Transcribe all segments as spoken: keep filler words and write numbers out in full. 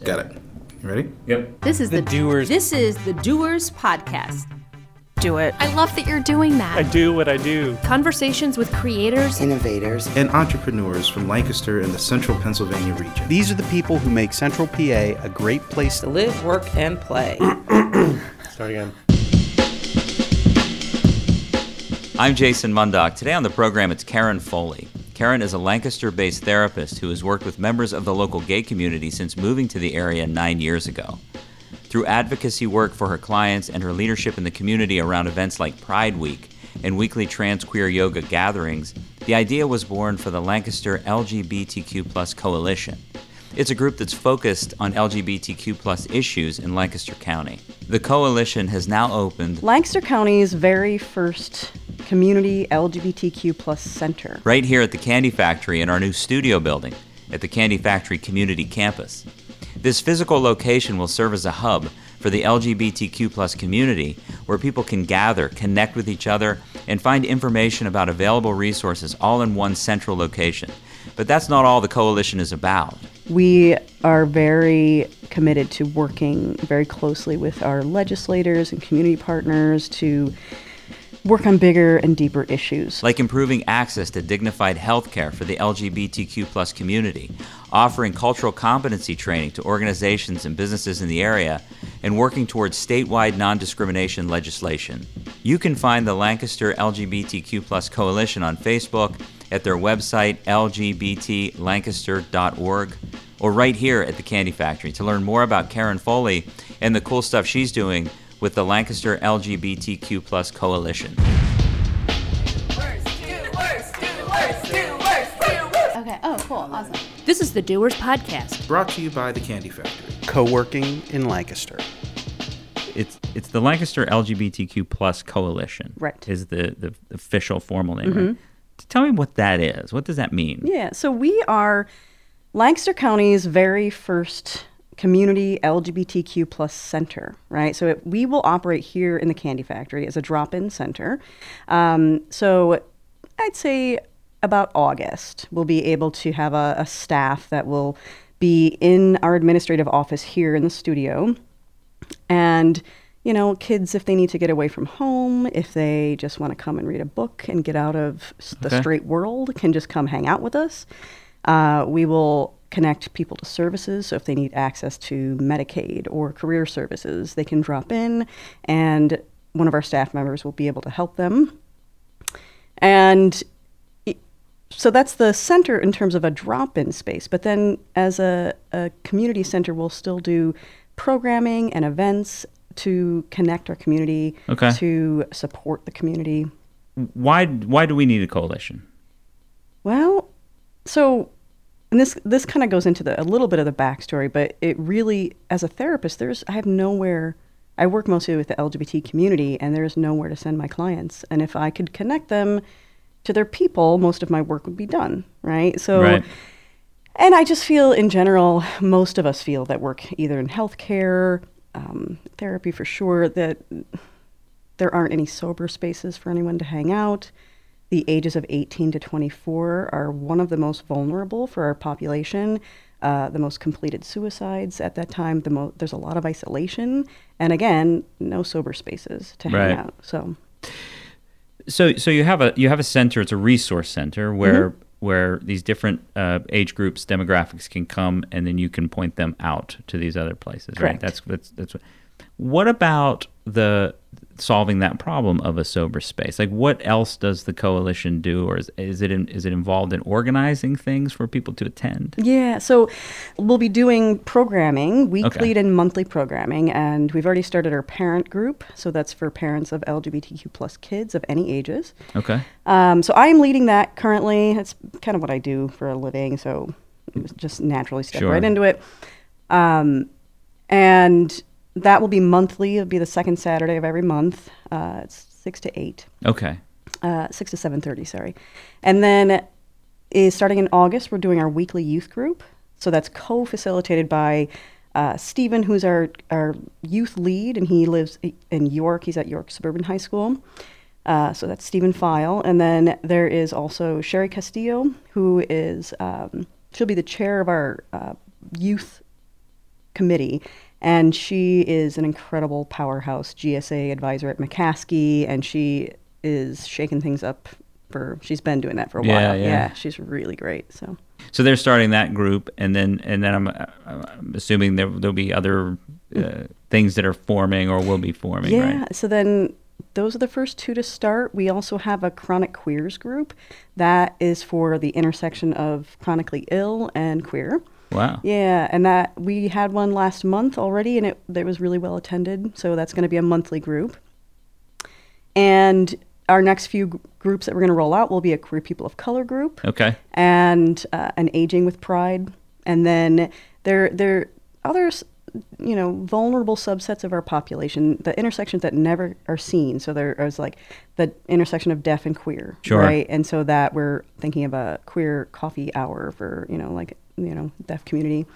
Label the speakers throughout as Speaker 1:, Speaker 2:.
Speaker 1: Got it. You ready?
Speaker 2: Yep.
Speaker 3: This is
Speaker 4: The
Speaker 3: the,
Speaker 4: Doers.
Speaker 3: This is the Doers Podcast.
Speaker 5: Do it.
Speaker 6: I love that you're doing that.
Speaker 4: I do what I do.
Speaker 5: Conversations with creators,
Speaker 7: innovators,
Speaker 1: And entrepreneurs from Lancaster and the central Pennsylvania region.
Speaker 8: These are the people who make Central P A a great place
Speaker 7: to live, work, and play.
Speaker 4: Start again.
Speaker 9: I'm Jason Mundock. Today on the program, it's Karen Foley. Karen is a Lancaster-based therapist who has worked with members of the local gay community since moving to the area nine years ago. Through advocacy work for her clients and her leadership in the community around events like Pride Week and weekly trans queer yoga gatherings, the idea was born for the Lancaster L G B T Q plus Coalition. It's a group that's focused on L G B T Q plus issues in Lancaster County. The coalition has now opened
Speaker 10: Lancaster County's very first community L G B T Q plus center
Speaker 9: right here at the Candy Factory in our new studio building at the Candy Factory Community Campus. This physical location will serve as a hub for the L G B T Q plus community where people can gather, connect with each other, and find information about available resources all in one central location. But that's not all the coalition is about.
Speaker 10: We are very committed to working very closely with our legislators and community partners to work on bigger and deeper issues.
Speaker 9: Like improving access to dignified health care for the L G B T Q plus community, offering cultural competency training to organizations and businesses in the area, and working towards statewide non-discrimination legislation. You can find the Lancaster L G B T Q plus Coalition on Facebook, at their website, L G B T lancaster dot org, or right here at the Candy Factory to learn more about Karen Foley and the cool stuff she's doing with the Lancaster L G B T Q plus Coalition.
Speaker 3: Okay. Oh, cool. Awesome.
Speaker 5: This is the Doers Podcast.
Speaker 1: Brought to you by the Candy Factory.
Speaker 8: co-working in Lancaster.
Speaker 9: It's it's the Lancaster L G B T Q plus Coalition.
Speaker 10: Right.
Speaker 9: Is the, the official formal name,
Speaker 10: Mm-hmm.
Speaker 9: right? Tell me what that is. What does that mean?
Speaker 10: Yeah, so we are Lancaster County's very first community L G B T Q plus center, right? So it, we will operate here in the Candy Factory as a drop-in center. Um, so I'd say about August, we'll be able to have a, a staff that will be in our administrative office here in the studio. And you know, kids, if they need to get away from home, if they just want to come and read a book and get out of the
Speaker 9: Okay.
Speaker 10: straight world, can just come hang out with us. Uh, we will connect people to services. So if they need access to Medicaid or career services, they can drop in and one of our staff members will be able to help them. And it- so that's the center in terms of a drop-in space. But then as a, a community center, we'll still do programming and events to connect our community,
Speaker 9: Okay.
Speaker 10: to support the community.
Speaker 9: Why why do we need a coalition?
Speaker 10: Well, so, and this this kind of goes into the a little bit of the backstory, but it really, as a therapist, there's I have nowhere. I work mostly with the L G B T community, and there's nowhere to send my clients. And if I could connect them to their people, most of my work would be done, right? So.
Speaker 9: Right.
Speaker 10: And I just feel, in general, most of us feel that work either in healthcare, um, therapy for sure, that there aren't any sober spaces for anyone to hang out. The ages of eighteen to twenty-four are one of the most vulnerable for our population. Uh, the most completed suicides at that time. The mo- there's a lot of isolation, and again, no sober spaces to hang
Speaker 9: Right.
Speaker 10: out. So,
Speaker 9: So so you have a you have a center. It's a resource center where
Speaker 10: Mm-hmm.
Speaker 9: where these different uh, age groups, demographics can come, and then you can point them out to these other places. Right.
Speaker 10: Correct.
Speaker 9: That's that's that's. What, what about the solving that problem of a sober space? Like, what else does the coalition do, or is is it in, is it involved in organizing things for people to attend?
Speaker 10: yeah, so we'll be doing programming, weekly
Speaker 9: Okay.
Speaker 10: and monthly programming, and we've already started our parent group. So that's for parents of L G B T Q plus kids of any ages.
Speaker 9: Okay.
Speaker 10: Um, so I am leading that currently. That's kind of what I do for a living, so just naturally step
Speaker 9: Sure.
Speaker 10: right into it. Um, and that will be monthly. It'll be the second Saturday of every month. Uh, it's six to eight,
Speaker 9: Okay.
Speaker 10: uh, six to seven thirty. Sorry, and then is starting in August. We're doing our weekly youth group. So that's co-facilitated by uh, Stephen, who's our our youth lead, and he lives in York. He's at York Suburban High School. Uh, so that's Stephen File. And then there is also Sherry Castillo, who is, um, she'll be the chair of our uh, youth committee. And she is an incredible powerhouse G S A advisor at McCaskey, and she is shaking things up for, she's been doing that for a
Speaker 9: Yeah,
Speaker 10: while.
Speaker 9: yeah.
Speaker 10: Yeah, she's really great. So
Speaker 9: So they're starting that group, and then and then I'm, I'm assuming there there'll be other uh, things that are forming or will be forming.
Speaker 10: yeah,
Speaker 9: Right?
Speaker 10: so then those are the first two to start. We also have a chronic queers group that is for the intersection of chronically ill and queer.
Speaker 9: Wow.
Speaker 10: Yeah, and that we had one last month already, and it, it was really well attended. So that's going to be a monthly group. And our next few g- groups that we're going to roll out will be a queer people of color group,
Speaker 9: Okay.
Speaker 10: and uh, an aging with pride, and then there there other s- you know vulnerable subsets of our population, the intersections that never are seen. So there is like the intersection of deaf and queer,
Speaker 9: Sure.
Speaker 10: right? And so that we're thinking of a queer coffee hour for you know like you know deaf community.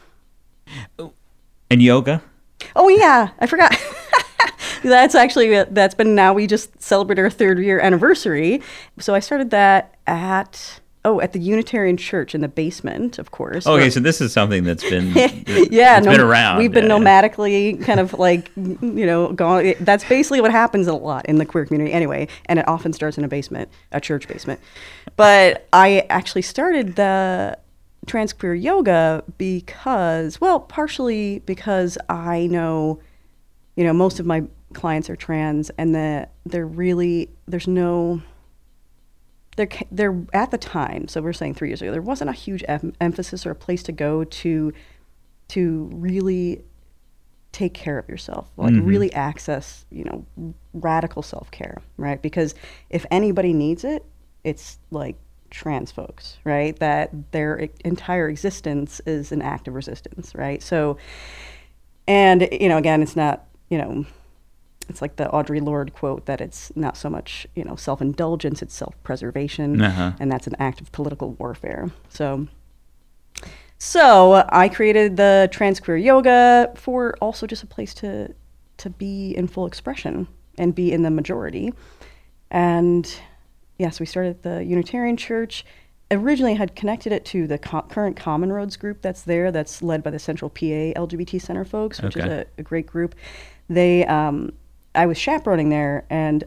Speaker 9: And yoga?
Speaker 10: Oh yeah, I forgot. That's actually that's been now we just celebrated our third year anniversary. So I started that at oh at the Unitarian Church in the basement, of course.
Speaker 9: Okay,
Speaker 10: where-
Speaker 9: so this is something that's been
Speaker 10: yeah,
Speaker 9: it's
Speaker 10: no-
Speaker 9: been around.
Speaker 10: We've been
Speaker 9: yeah.
Speaker 10: nomadically kind of like you know gone. it- That's basically what happens a lot in the queer community anyway, and it often starts in a basement, a church basement. But I actually started the trans queer yoga because, well, partially because I know, you know, most of my clients are trans, and that they're really there's no they're ca- they're at the time, so we're saying three years ago, there wasn't a huge em- emphasis or a place to go to to really take care of yourself, like
Speaker 9: Mhm.
Speaker 10: really access, you know, radical self-care, right? Because if anybody needs it, it's like trans folks, right? That their e- entire existence is an act of resistance, right? So, and you know, again, it's not, you know, it's like the Audre Lorde quote that it's not so much, you know, self-indulgence, it's self-preservation,
Speaker 9: Uh-huh.
Speaker 10: and that's an act of political warfare. So, so I created the trans queer yoga for also just a place to to be in full expression and be in the majority. And yes, we started at the Unitarian Church. Originally, I had connected it to the co- current Common Roads group that's there, that's led by the Central P A L G B T Center folks, which
Speaker 9: Okay.
Speaker 10: is a, a great group. They, um, I was chaperoning there, and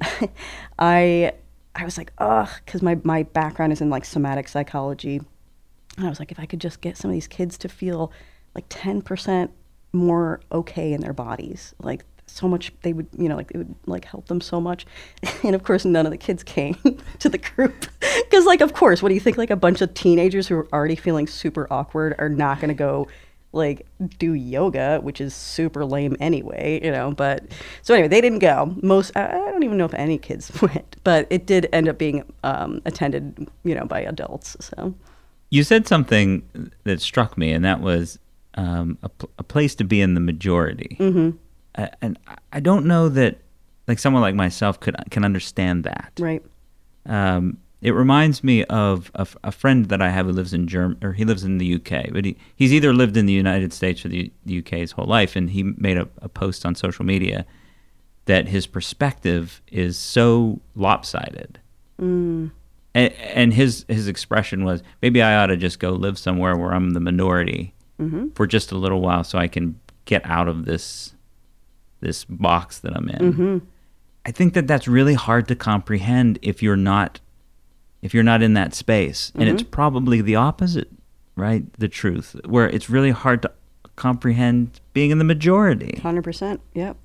Speaker 10: I, I was like, ugh, because my my background is in like somatic psychology, and I was like, if I could just get some of these kids to feel like ten percent more okay in their bodies, like so much they would, you know, like it would like help them so much. And of course, none of the kids came to the group because, like, of course, what do you think? Like a bunch of teenagers who are already feeling super awkward are not going to go like do yoga, which is super lame anyway, you know. But so anyway, they didn't go. Most I, I don't even know if any kids went, but it did end up being um, attended, you know, by adults. So.
Speaker 9: You said something that struck me, and that was um, a, pl- a place to be in the majority.
Speaker 10: Mm-hmm.
Speaker 9: Uh, and I- I don't know that, like someone like myself could can understand that.
Speaker 10: Right.
Speaker 9: Um, it reminds me of a, f- a friend that I have who lives in Germ or he lives in the U K, but he, he's either lived in the United States or the, the U K his whole life, and he made a, a post on social media that his perspective is so lopsided.
Speaker 10: Mm.
Speaker 9: And, and his his expression was, maybe I ought to just go live somewhere where I'm the minority
Speaker 10: Mm-hmm.
Speaker 9: for just a little while so I can get out of this this box that I'm in.
Speaker 10: Mm-hmm.
Speaker 9: I think that that's really hard to comprehend if you're not if you're not in that space. And
Speaker 10: Mm-hmm.
Speaker 9: it's probably the opposite, right? The truth, where it's really hard to comprehend being in the majority.
Speaker 10: one hundred percent. Yep.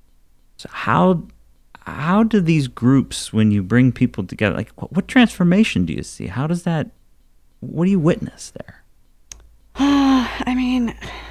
Speaker 9: So how how do these groups, when you bring people together, like what, what transformation do you see? How does that, what do you witness there?
Speaker 10: I mean,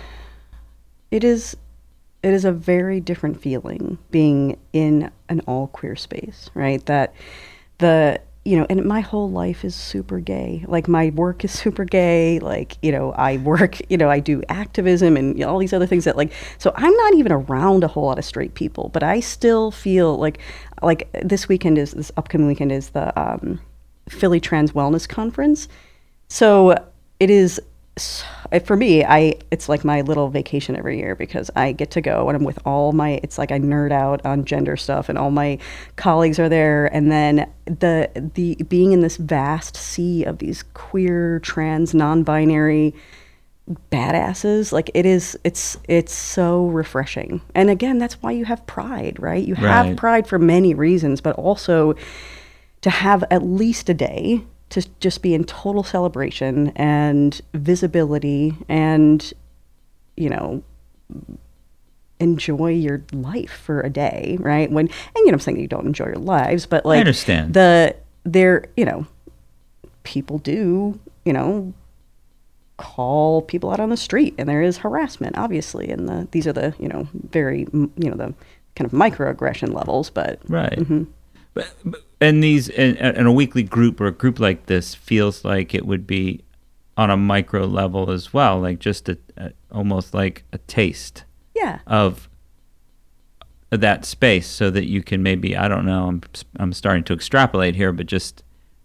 Speaker 10: it is it is a very different feeling being in an all queer space, right? That the you know, and my whole life is super gay. Like my work is super gay. Like, you know, I work, you know, I do activism and you know, all these other things that like, so I'm not even around a whole lot of straight people, but I still feel like, like this weekend is, this upcoming weekend is the um, Philly Trans Wellness Conference. So it is, for me, I it's like my little vacation every year because I get to go and I'm with all my, it's like I nerd out on gender stuff and all my colleagues are there. And then the the being in this vast sea of these queer, trans, non-binary badasses. Like it is, it's it's so refreshing. And again, that's why you have pride, right? You have
Speaker 9: Right.
Speaker 10: pride for many reasons, but also to have at least a day to just be in total celebration and visibility and, you know, enjoy your life for a day, right? When, and you know, I'm saying you don't enjoy your lives, but like,
Speaker 9: I understand.
Speaker 10: the, there, you know, people do, you know, call people out on the street, and there is harassment, obviously, and the, these are the, you know, very, m- you know, the kind of microaggression levels, but
Speaker 9: Right. But, but and these and, and a weekly group or a group like this feels like it would be on a micro level as well, like just a, a almost like a taste
Speaker 10: yeah,
Speaker 9: of that space, so that you can maybe, I don't know, I'm I'm starting to extrapolate here, but just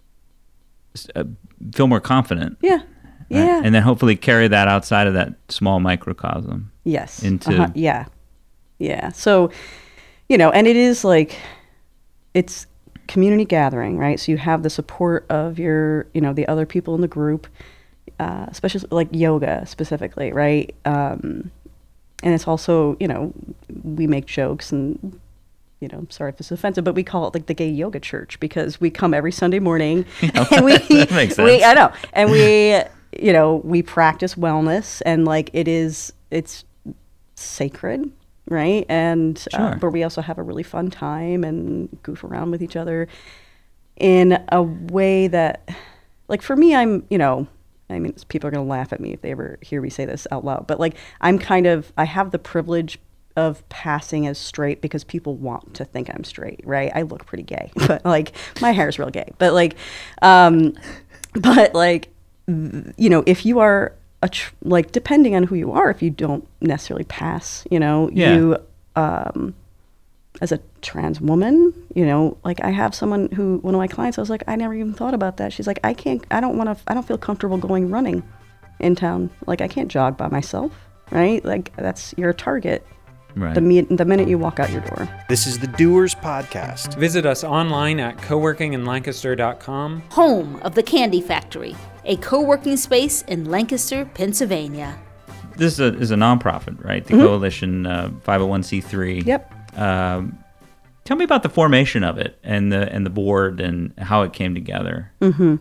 Speaker 9: uh, feel more confident.
Speaker 10: yeah,
Speaker 9: right?
Speaker 10: yeah,
Speaker 9: And then hopefully carry that outside of that small microcosm.
Speaker 10: yes,
Speaker 9: into-
Speaker 10: uh-huh, yeah, yeah. So, you know, and it is like, it's community gathering, right? So you have the support of your, you know, the other people in the group, uh, especially like yoga specifically, right? Um, and it's also, you know, we make jokes and, you know, sorry if it's offensive, but we call it like the gay yoga church because we come every Sunday morning and we,
Speaker 9: That makes
Speaker 10: we,
Speaker 9: sense.
Speaker 10: I know, and we, you know, we practice wellness, and like it is, it's sacred, right? And uh,
Speaker 9: Sure.
Speaker 10: but we also have a really fun time and goof around with each other in a way that, like for me, I'm, you know, I mean, people are going to laugh at me if they ever hear me say this out loud, but like I'm kind of, I have the privilege of passing as straight because people want to think I'm straight, right? I look pretty gay, but like my hair is real gay, but like, um, but like, you know, if you are a tr- like depending on who you are, if you don't necessarily pass, you know,
Speaker 9: Yeah.
Speaker 10: you um, as a trans woman, you know, like I have someone who, one of my clients, I was like, I never even thought about that. She's like, I can't, I don't want to, I don't feel comfortable going running in town. Like I can't jog by myself, right? Like that's your target.
Speaker 9: Right.
Speaker 10: The, mi- the minute you walk out your door.
Speaker 8: This is the Doers Podcast.
Speaker 2: Visit us online at co working in lancaster dot com.
Speaker 3: Home of the Candy Factory, a co-working space in Lancaster, Pennsylvania.
Speaker 9: This is a, is a nonprofit, right? The Coalition uh, five oh one c three.
Speaker 10: Yep.
Speaker 9: Um, tell me about the formation of it and the and the board and how it came together.
Speaker 10: Mm-hmm.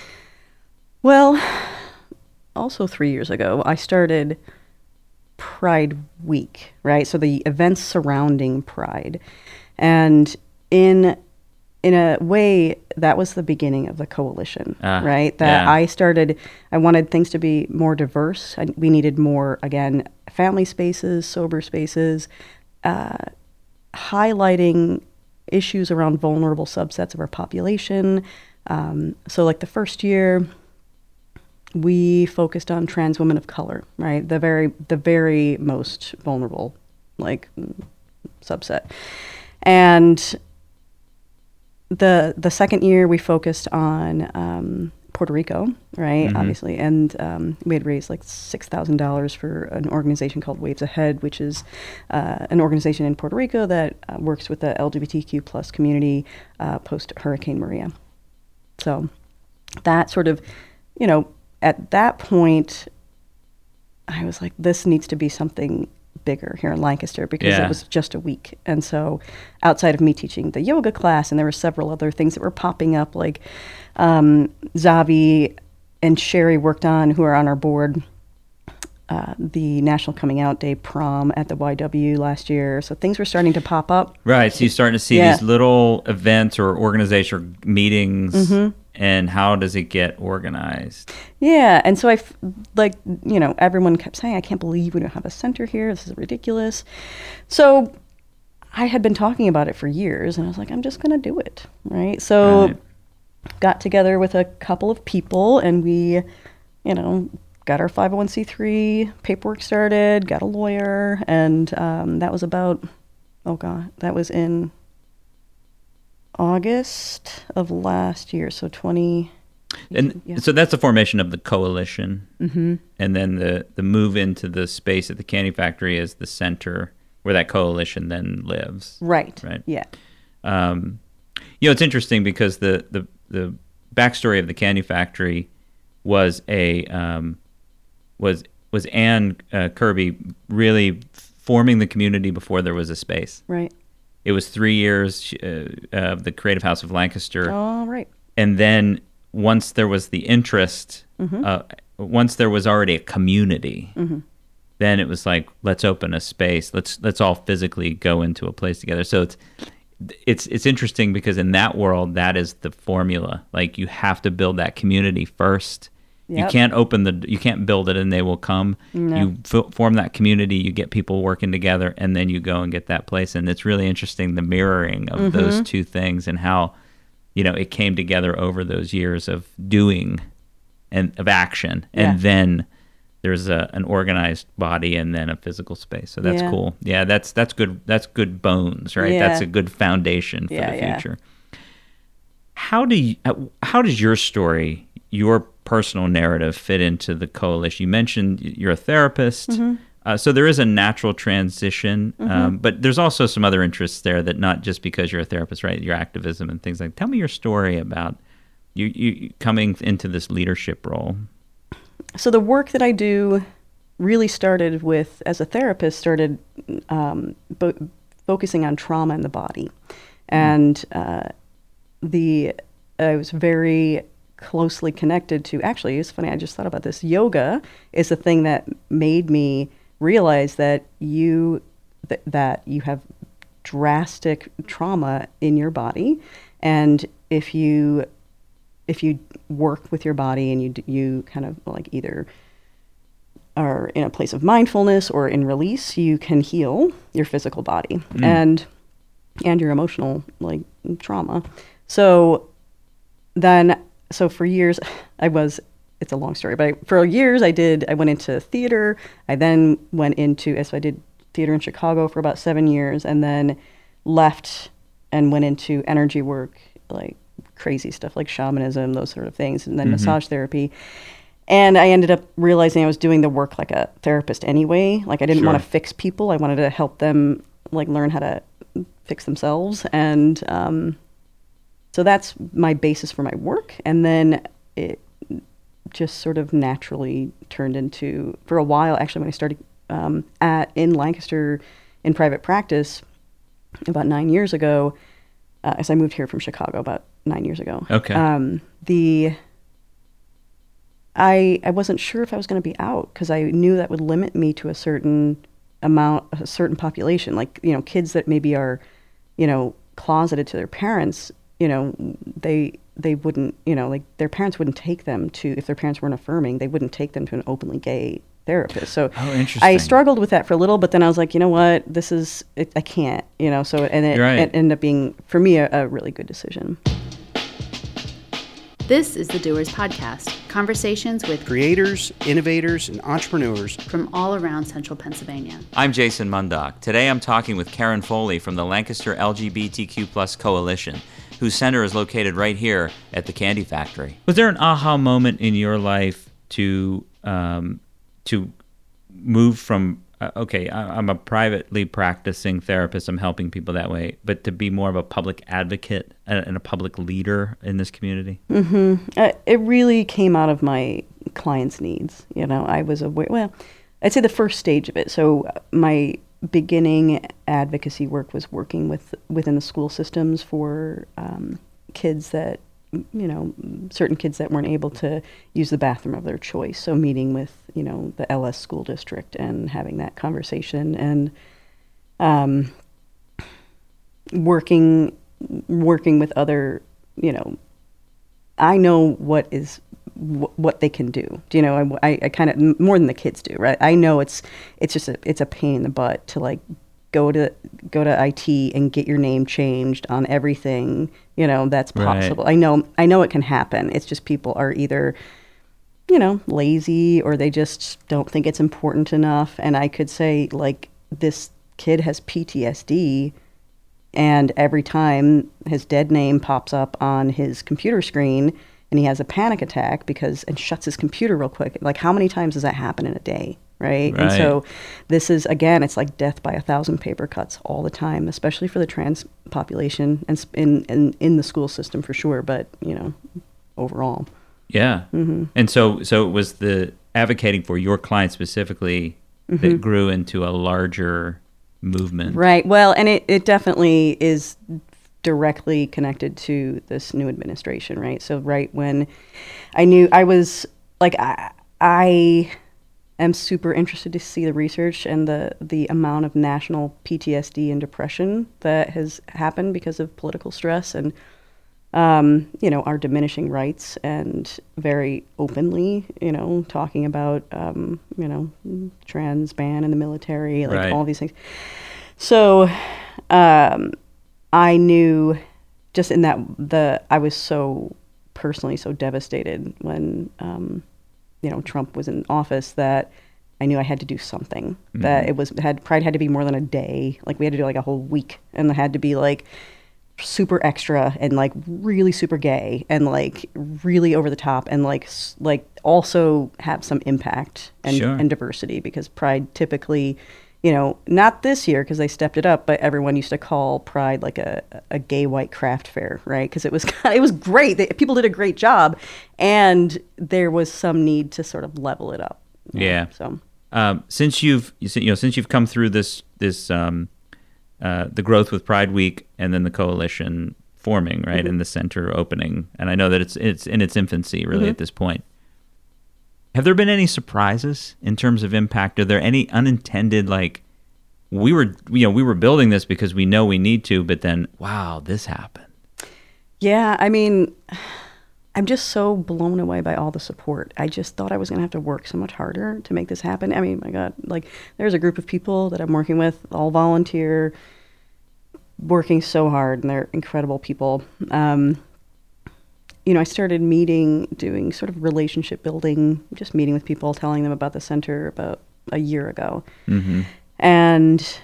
Speaker 10: Well, also three years ago, I started Pride Week, right? So the events surrounding Pride. And in in a way, that was the beginning of the coalition,
Speaker 9: Ah,
Speaker 10: right? That
Speaker 9: yeah.
Speaker 10: I started, I wanted things to be more diverse. I, we needed more, again, family spaces, sober spaces, uh, highlighting issues around vulnerable subsets of our population. Um, so like the first year, we focused on trans women of color, right? The very, the very most vulnerable, like, subset. And the the second year, we focused on um, Puerto Rico, right?
Speaker 9: Mhm.
Speaker 10: Obviously, and um, we had raised like six thousand dollars for an organization called Waves Ahead, which is uh, an organization in Puerto Rico that uh, works with the L G B T Q plus community uh, post Hurricane Maria. So that sort of, you know, at that point, I was like, this needs to be something bigger here in Lancaster because
Speaker 9: Yeah.
Speaker 10: it was just a week. And so outside of me teaching the yoga class, and there were several other things that were popping up, like um, Zavi and Sherry worked on, who are on our board, uh, the National Coming Out Day prom at the Y W last year. So things were starting to pop up.
Speaker 9: Right. So you're starting to see
Speaker 10: Yeah.
Speaker 9: these little events or organizational meetings,
Speaker 10: Mhm.
Speaker 9: and how does it get organized?
Speaker 10: Yeah, and so I, f- like, you know, everyone kept saying, I can't believe we don't have a center here. This is ridiculous. So I had been talking about it for years, and I was like, I'm just going to do it, right? So
Speaker 9: Right.
Speaker 10: got together with a couple of people, and we, you know, got our five oh one c three paperwork started, got a lawyer, and um, that was about, oh God, that was in August of last year, so twenty...
Speaker 9: And
Speaker 10: yeah.
Speaker 9: so that's the formation of the coalition,
Speaker 10: Mm-hmm.
Speaker 9: and then the the move into the space at the Candy Factory as the center where that coalition then lives.
Speaker 10: Right.
Speaker 9: Right.
Speaker 10: Yeah.
Speaker 9: Um, you know, it's interesting because the the the backstory of the Candy Factory was a um, was was Ann uh, Kirby really forming the community before there was a space.
Speaker 10: Right.
Speaker 9: It was three years uh, of the Creative House of Lancaster.
Speaker 10: Oh, right.
Speaker 9: And then once there was the interest,
Speaker 10: Mm-hmm.
Speaker 9: uh, once there was already a community,
Speaker 10: Mm-hmm.
Speaker 9: then it was like, let's open a space. Let's let's all physically go into a place together. So it's it's it's interesting because in that world, that is the formula. Like you have to build that community first.
Speaker 10: Yep.
Speaker 9: You can't open the you can't build it and they will come.
Speaker 10: No.
Speaker 9: You f- form that community. You get people working together, and then you go and get that place. And it's really interesting the mirroring of
Speaker 10: Mm-hmm.
Speaker 9: those two things and how, you know, it came together over those years of doing and of action, and
Speaker 10: Yeah.
Speaker 9: then there's a, an organized body and then a physical space. So that's
Speaker 10: Yeah.
Speaker 9: cool. Yeah, that's that's good. That's good bones, right?
Speaker 10: Yeah.
Speaker 9: That's a good foundation for
Speaker 10: Yeah,
Speaker 9: the
Speaker 10: yeah.
Speaker 9: future. How do you, how does your story, your personal narrative, fit into the coalition? You mentioned you're a therapist,
Speaker 10: Mm-hmm.
Speaker 9: uh, so there is a natural transition. Um, but there's also some other interests there that not just because you're a therapist, right? Your activism and things like. Tell me your story about you, you coming into this leadership role.
Speaker 10: So the work that I do really started with, as a therapist, started um, bo- focusing on trauma in the body. And uh, the I was very closely connected to, actually, it's funny, I just thought about this. Yoga is the thing that made me realize that you th- that you have drastic trauma in your body, and if you if you work with your body and you d- you kind of like either are in a place of mindfulness or in release, you can heal your physical body and and your emotional like trauma. So then, so for years, I was, it's a long story, but I, for years I did, I went into theater. I then went into, so I did theater in Chicago for about seven years and then left and went into energy work, like crazy stuff like shamanism, those sort of things, and then massage therapy. And I ended up realizing I was doing the work like a therapist anyway. Like I didn't
Speaker 9: Sure.
Speaker 10: want to fix people. I wanted to help them like learn how to fix themselves. And um, so that's my basis for my work. And then it just sort of naturally turned into, for a while, actually, when I started um, at in Lancaster in private practice about nine years ago, uh, as I moved here from Chicago about nine years ago.
Speaker 9: Okay.
Speaker 10: Um, the I I wasn't sure if I was going to be out because I knew that would limit me to a certain amount, a certain population, like, you know, kids that maybe are, you know, closeted to their parents, you know, they they wouldn't, you know, like their parents wouldn't take them to, if their parents weren't affirming, they wouldn't take them to an openly gay therapist. So
Speaker 9: Oh, interesting.
Speaker 10: I struggled with that for a little, but then I was like, you know what, this is, it, I can't, you know, so, and it,
Speaker 9: You're right.
Speaker 10: it ended up being, for me, a, a really good decision.
Speaker 5: This is the Doers Podcast, conversations with
Speaker 8: Creators, innovators, and entrepreneurs.
Speaker 5: from all around central Pennsylvania.
Speaker 9: I'm Jason Mundock. Today I'm talking with Karen Foley from the Lancaster L G B T Q plus Coalition, whose center is located right here at the Candy Factory. Was there an aha moment in your life to um, to move from, uh, okay, I, I'm a privately practicing therapist, I'm helping people that way, but to be more of a public advocate and, and a public leader in this community?
Speaker 10: Uh, it really came out of my clients' needs. You know, I was aware, well, I'd say the first stage of it. So uh, my beginning advocacy work was working with within the school systems for um, kids that, you know, certain kids that weren't able to use the bathroom of their choice. So meeting with, you know, the L S school district and having that conversation and um, working working with other, you know, I know what is wh- what they can do. Do you know? I, I, I kind of more than the kids do, right? I know it's it's just a, it's a pain in the butt to like go to go to I T and get your name changed on everything. You know, that's possible.
Speaker 9: Right.
Speaker 10: I know I know it can happen. It's just people are either, you know, lazy or they just don't think it's important enough. And I could say like this kid has P T S D. And every time his dead name pops up on his computer screen and he has a panic attack because and shuts his computer real quick, like how many times does that happen in a day, right?
Speaker 9: Right.
Speaker 10: And so this is, again, it's like death by a thousand paper cuts all the time, especially for the trans population and sp- in, in, in the school system for sure, but, you know, overall.
Speaker 9: Yeah.
Speaker 10: Mm-hmm.
Speaker 9: And so so it was the advocating for your client specifically
Speaker 10: Mm-hmm.
Speaker 9: that grew into a larger movement.
Speaker 10: Right. Well, and it, it definitely is directly connected to this new administration, right? So right when I knew I was like, I, I am super interested to see the research and the, the amount of national P T S D and depression that has happened because of political stress and, um, you know, our diminishing rights and very openly, you know, talking about, um, you know, trans ban in the military, like
Speaker 9: Right.
Speaker 10: all these things. So, um, I knew just in that the I was so personally so devastated when um, you know Trump was in office that I knew I had to do something. Mm-hmm. That it was had Pride had to be more than a day. Like we had to do like a whole week, and it had to be like super extra and like really super gay and like really over the top and like s- like also have some impact and,
Speaker 9: Sure.
Speaker 10: and diversity because Pride typically. You know, not this year because they stepped it up, but everyone used to call Pride like a, a gay white craft fair, right? Because it was kind of, it was great. They, people did a great job, and there was some need to sort of level it up. you know,
Speaker 9: Yeah.
Speaker 10: So
Speaker 9: Um, since you've you see- you know since you've come through this this um, uh, the growth with Pride Week and then the coalition forming, right,
Speaker 10: Mm-hmm.
Speaker 9: and the center opening, and I know that it's it's in its infancy really
Speaker 10: Mm-hmm.
Speaker 9: at this point. Have there been any surprises in terms of impact? Are there any unintended, like, we were, you know, we were building this because we know we need to, but then, wow, this happened.
Speaker 10: yeah, I mean, I'm just so blown away by all the support. I just thought I was going to have to work so much harder to make this happen. I mean, my God, like there's a group of people that I'm working with, all volunteer, working so hard, and they're incredible people. Um, you know, I started meeting, doing sort of relationship building, just meeting with people, telling them about the center about a year ago.
Speaker 9: Mm-hmm.
Speaker 10: And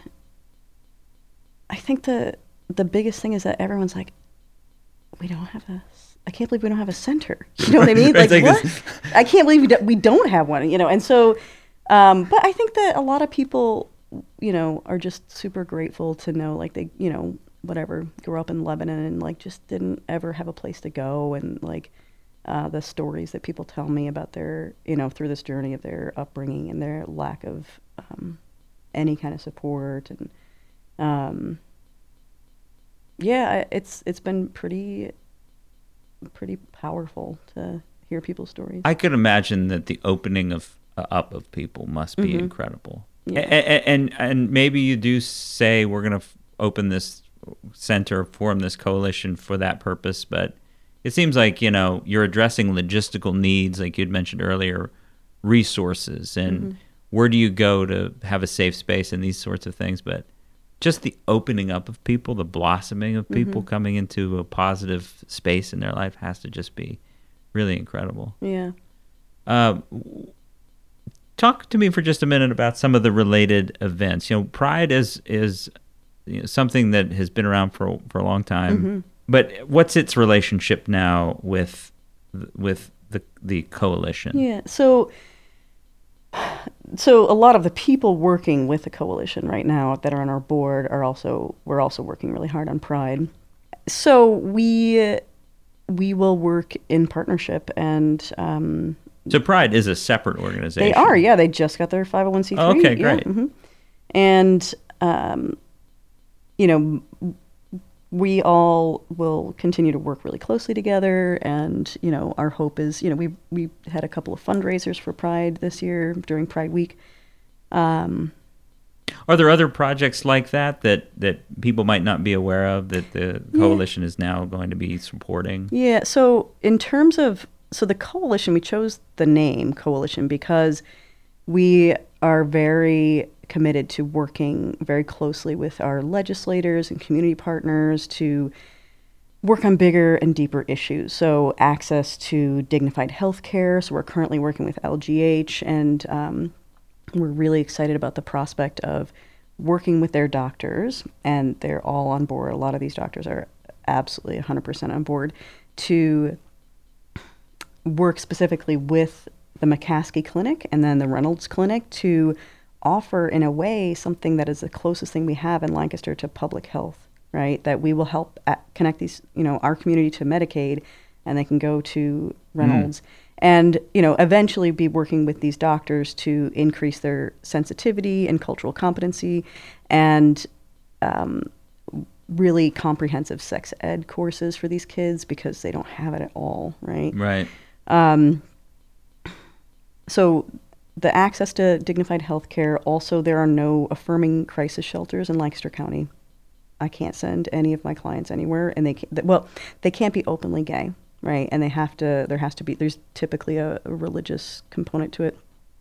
Speaker 10: I think the the biggest thing is that everyone's like, we don't have a, I can't believe we don't have a center. You know what I mean?
Speaker 9: Right,
Speaker 10: Like,
Speaker 9: like
Speaker 10: what?
Speaker 9: this-
Speaker 10: I can't believe we don't, we don't have one, you know? And so, um, but I think that a lot of people, you know, are just super grateful to know, like they, you know, whatever, grew up in Lebanon and like just didn't ever have a place to go. And like uh, the stories that people tell me about their, you know, through this journey of their upbringing and their lack of um, any kind of support. And um, yeah, it's it's been pretty, pretty powerful to hear people's stories.
Speaker 9: I could imagine that the opening of uh, up of people must be
Speaker 10: Mm-hmm.
Speaker 9: incredible.
Speaker 10: Yeah.
Speaker 9: A- a- And, and maybe you do say we're going to f- open this center, form this coalition for that purpose, but it seems like, you know, you're addressing logistical needs, like you'd mentioned earlier, resources, and
Speaker 10: Mm-hmm.
Speaker 9: where do you go to have a safe space and these sorts of things. But just the opening up of people, the blossoming of people
Speaker 10: Mm-hmm.
Speaker 9: coming into a positive space in their life has to just be really incredible.
Speaker 10: Yeah.
Speaker 9: Uh, talk to me for just a minute about some of the related events. You know, Pride is is you know, something that has been around for for a long time.
Speaker 10: Mm-hmm.
Speaker 9: But what's its relationship now with with the the coalition?
Speaker 10: Yeah. So, so a lot of the people working with the coalition right now that are on our board are also we're also working really hard on Pride. So we we will work in partnership, and um,
Speaker 9: So Pride is a separate organization.
Speaker 10: they are. Yeah, they just got their five oh one c three.
Speaker 9: Oh, okay,
Speaker 10: yeah,
Speaker 9: great.
Speaker 10: mhm. And um, you know, we all will continue to work really closely together, and you know, our hope is, you know, we we had a couple of fundraisers for Pride this year during Pride Week. Um,
Speaker 9: Are there other projects like that that that people might not be aware of that the coalition is now going to be supporting?
Speaker 10: yeah. So in terms of so the coalition, we chose the name coalition because we are very committed to working very closely with our legislators and community partners to work on bigger and deeper issues. So access to dignified health care. So we're currently working with L G H, and um, we're really excited about the prospect of working with their doctors, and they're all on board. A lot of these doctors are absolutely one hundred percent on board to work specifically with the McCaskey Clinic and then the Reynolds Clinic to offer, in a way, something that is the closest thing we have in Lancaster to public health, right? That we will help at, connect these, you know, our community to Medicaid, and they can go to Reynolds. and, you know, eventually be working with these doctors to increase their sensitivity and cultural competency, and um, really comprehensive sex ed courses for these kids because they don't have it at all, right?
Speaker 9: Right.
Speaker 10: Um, so the access to dignified health care, also there are no affirming crisis shelters in Lancaster County. I can't send any of my clients anywhere, and they can't, well, they can't be openly gay, right? And they have to, there has to be, there's typically a, a religious component to it.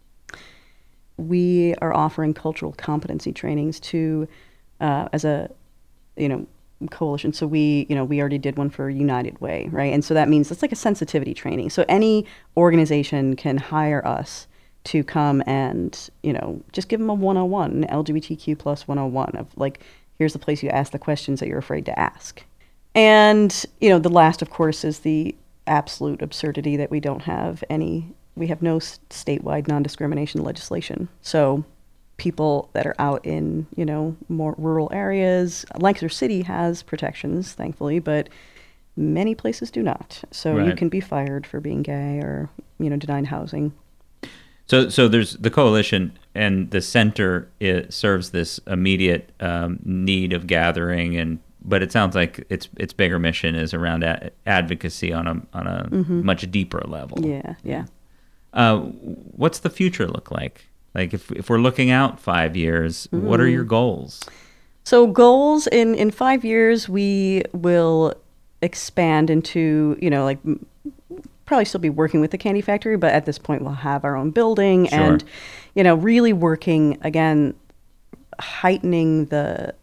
Speaker 10: We are offering cultural competency trainings to, uh, as a, you know, coalition. So we, you know, we already did one for United Way, right? And so that means it's like a sensitivity training. So any organization can hire us to come and, you know, just give them a one oh one, an L G B T Q plus one oh one of like, here's the place you ask the questions that you're afraid to ask. And, you know, the last, of course, is the absolute absurdity that we don't have any, we have no s- statewide non-discrimination legislation. So people that are out in, you know, more rural areas, Lancaster City has protections, thankfully, but many places do not. So
Speaker 9: Right.
Speaker 10: you can be fired for being gay or, you know, denied housing.
Speaker 9: So, so there's the coalition, and the center it serves this immediate um, need of gathering, and but it sounds like its its bigger mission is around a- advocacy on a on a
Speaker 10: Mhm.
Speaker 9: much deeper level.
Speaker 10: Yeah, yeah.
Speaker 9: Uh, what's the future look like? Like if if we're looking out five years, what are
Speaker 10: Mm.
Speaker 9: your goals?
Speaker 10: So goals in, in five years, we will expand into, you know, like m- probably still be working with the Candy Factory, but at this point we'll have our own building
Speaker 9: Sure.
Speaker 10: and, you know, really working, again, heightening the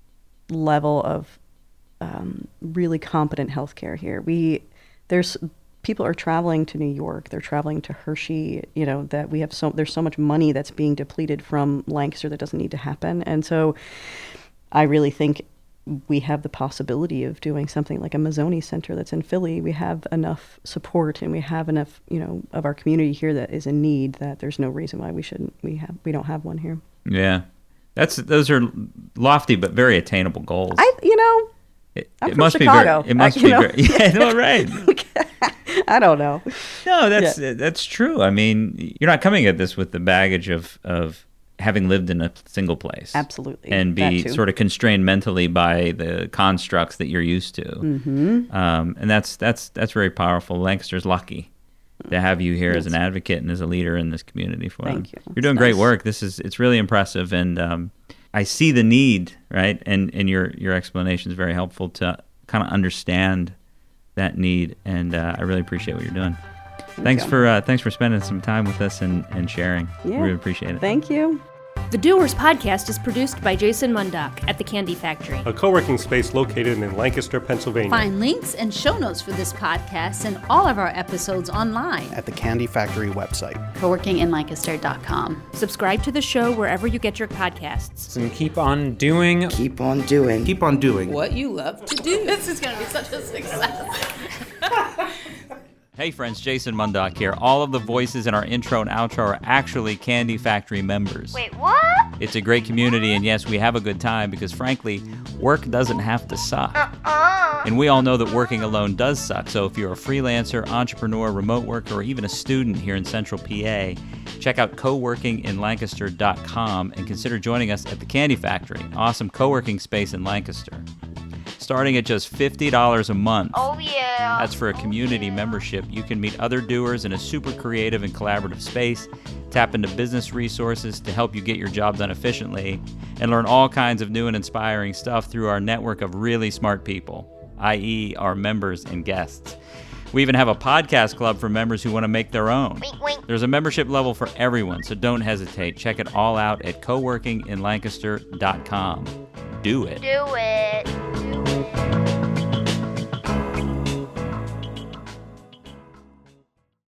Speaker 10: level of um, really competent healthcare here. We, there's, people are traveling to New York, they're traveling to Hershey, you know, that we have so, there's so much money that's being depleted from Lancaster that doesn't need to happen. And so I really think we have the possibility of doing something like a Mazzoni Center that's in Philly. We have enough support and we have enough, you know, of our community here that is in need that there's no reason why we shouldn't, we have, we don't have one here.
Speaker 9: Yeah, that's those are lofty but very attainable goals.
Speaker 10: I, you know,
Speaker 9: it,
Speaker 10: I'm
Speaker 9: it
Speaker 10: from
Speaker 9: must
Speaker 10: Chicago.
Speaker 9: be very. It must
Speaker 10: I-
Speaker 9: be
Speaker 10: you know,
Speaker 9: very. Yeah, no, right.
Speaker 10: I don't know.
Speaker 9: No, that's that's true. I mean, you're not coming at this with the baggage of of having lived in a single place.
Speaker 10: Absolutely.
Speaker 9: And be
Speaker 10: That too.
Speaker 9: sort of constrained mentally by the constructs that you're used to.
Speaker 10: Mm-hmm.
Speaker 9: Um, and that's that's that's very powerful. Lancaster's lucky to have you here as an
Speaker 10: Yes.
Speaker 9: advocate and as a leader in this community for them.
Speaker 10: Thank you.
Speaker 9: You're doing
Speaker 10: It's
Speaker 9: great
Speaker 10: nice.
Speaker 9: work. This is it's really impressive, and um, I see the need, right? And and your your explanation is very helpful to kind of understand that need, and uh, I really appreciate what you're doing. Thanks
Speaker 10: you.
Speaker 9: for uh, thanks for spending some time with us and, and sharing.
Speaker 10: Yeah.
Speaker 9: Really appreciate it.
Speaker 10: Thank you.
Speaker 6: The Doers podcast is produced by Jason Mundock at the Candy Factory.
Speaker 4: A co-working space located in Lancaster, Pennsylvania.
Speaker 3: Find links and show notes for this podcast and all of our episodes online.
Speaker 8: At the Candy Factory website.
Speaker 5: co working in lancaster dot com.
Speaker 6: Subscribe to the show wherever you get your podcasts.
Speaker 2: And keep on doing
Speaker 7: Keep on doing.
Speaker 1: Keep on doing.
Speaker 3: What you love to do. This is going to be such a success.
Speaker 9: Hey friends, Jason Mundock here. All of the voices in our intro and outro are actually Candy Factory members.
Speaker 11: Wait, what?
Speaker 9: It's a great community, and yes, we have a good time because frankly, work doesn't have to suck.
Speaker 11: Uh-uh.
Speaker 9: And we all know that working alone does suck, so if you're a freelancer, entrepreneur, remote worker, or even a student here in Central P A, check out co working in lancaster dot com and consider joining us at the Candy Factory, awesome co-working space in Lancaster. Starting at just fifty dollars a month.
Speaker 11: Oh, yeah.
Speaker 9: That's for a community membership. You can meet other doers in a super creative and collaborative space, tap into business resources to help you get your job done efficiently, and learn all kinds of new and inspiring stuff through our network of really smart people, that is our members and guests. We even have a podcast club for members who want to make their own.
Speaker 11: Wink, wink.
Speaker 9: There's a membership level for everyone, so don't hesitate. Check it all out at co working in lancaster dot com. Do it.
Speaker 11: Do it.